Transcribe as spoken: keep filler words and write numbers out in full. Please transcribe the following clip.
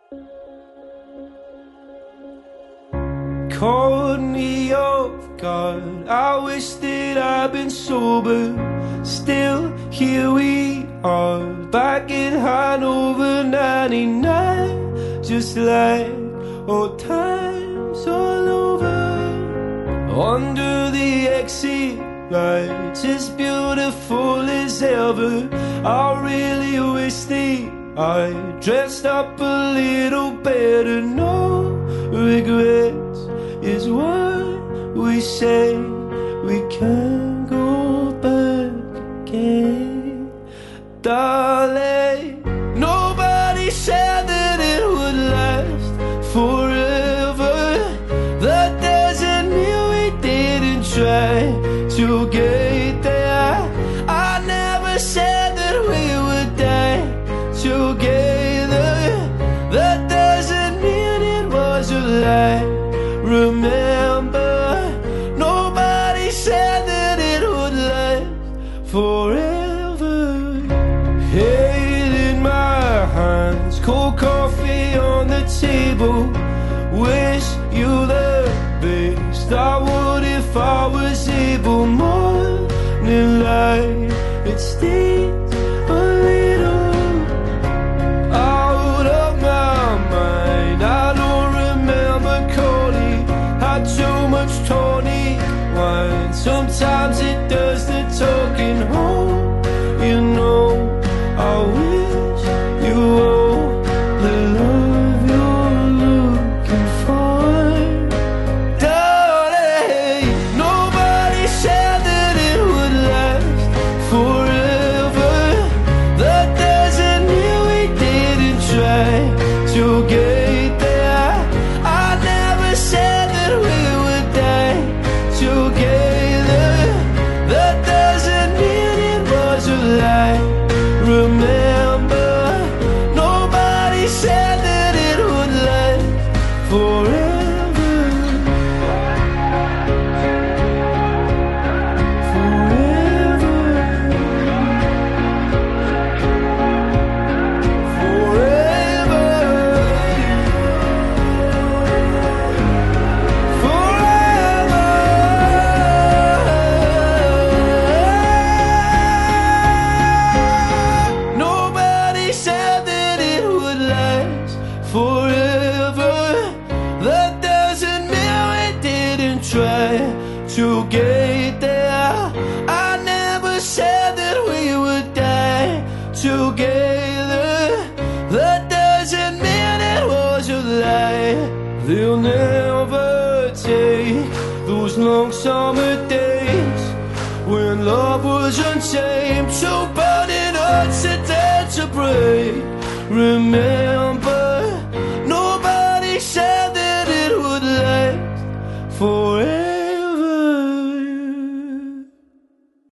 Caught me off guard. I wish that I'd been sober. Still, here we are, back at Hanover ninety-nine, just like old times all over. Under the exit lights, as beautiful as ever. I really wish that I dressed up a little better. No regrets is what we say. We can't go back again, darling. Nobody said that it would last forever. That doesn't mean we didn't try to get there. I never said that we would die together. That doesn't mean it was a lie. Remember, nobody said that it would last forever. Head in my hands, cold coffee on the table. Wish you the best. I would if I was able. Morning light, it stings a little. Out of my mind, I don't remember calling. Had too much tonic wine. Sometimes it does the talking home. You know, I wish you all the love you're looking for. Darling, nobody said that it would last forever. That doesn't mean we didn't try to get there. I never said that we would die together. That doesn't mean it was a lie. Remember, nobody said that it would last forever. Forever. Forever. Forever. Nobody said that it would last forever. That doesn't mean we didn't try to get there. I never said that we would die together. That doesn't mean it was a lie. They'll never take those long summer days when love was untamed, so burning hearts are dead to break. Remember, nobody said that it would last forever.